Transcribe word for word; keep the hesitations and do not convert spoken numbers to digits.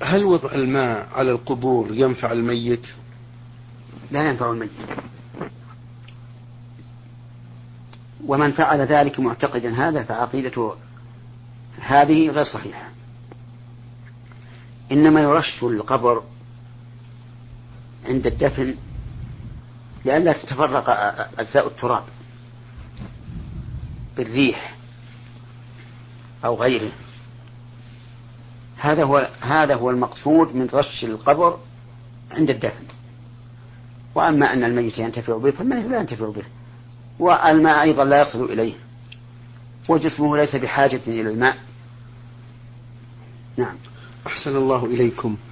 هل وضع الماء على القبور ينفع الميت؟ لا ينفع الميت، ومن فعل ذلك معتقدا هذا فعقيدته هذه غير صحيحة. إنما يرش القبر عند الدفن لئلا تتفرق أجزاء التراب بالريح أو غيره. هذا هو هذا هو المقصود من رش القبر عند الدفن. وأما أن الميت ينتفع به فالميت لا ينتفع به، والماء أيضا لا يصل إليه، وجسمه ليس بحاجة إلى الماء. نعم. أحسن الله إليكم.